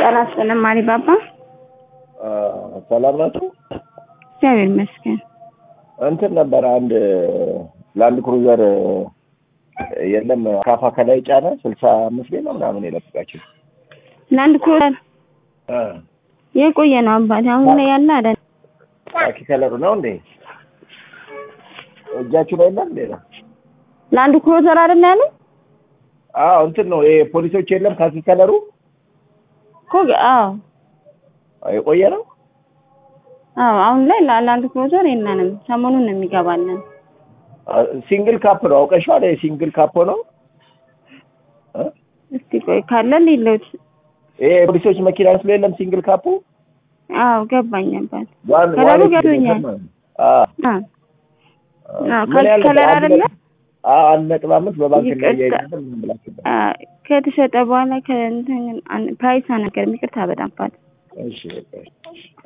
ጤናስጥልን ማሪ ባባ ሰላም ናችሁ? እግዚአብሔር ይመስገን። እንትን ነበር አንድ ላንድ ክሩዘር የለም ካፋ ከላይ ጫነ 65 ላይ ምናምን የለቀቃችሁ ላንድ ክሩዘር የቆየ ነው አባቴ አሁን ላይ ያለ አይደል? ካኪ ከለሩ ነው እንዴ? እጃችሁ ላይ የለም ሌላ ላንድ ክሩዘር አይደል ያለው? አዎ እንትን ነው ይሄ ፖሊሶች የለም ካኪ ከለሩ ኮግ አዎ የቆየ ነው። አዎ አሁን ላይ ላንድ ክሩዘር የለንም። ሰሞኑን ነው የሚገባልን። ሲንግል ካፕ ነው አውቀሽዋል? ሲንግል ካፕ ነው። እስቲ ቆይ ካለ ሊሉት ይሄ ፖሊሶች መኪና ውስጥ የለም ሲንግል ካፑ? አዎ ገባኝ አባት ከለሩ ገብቶኛል። ከለር አይደለ? አንነቅላምት በባንክ ላይ ያይዘን ምን ብላችሁ ከተሸጠ በኋላ ከእንትን ፕራይስ አነገር ይቅርታ በጣም ፋት እሺ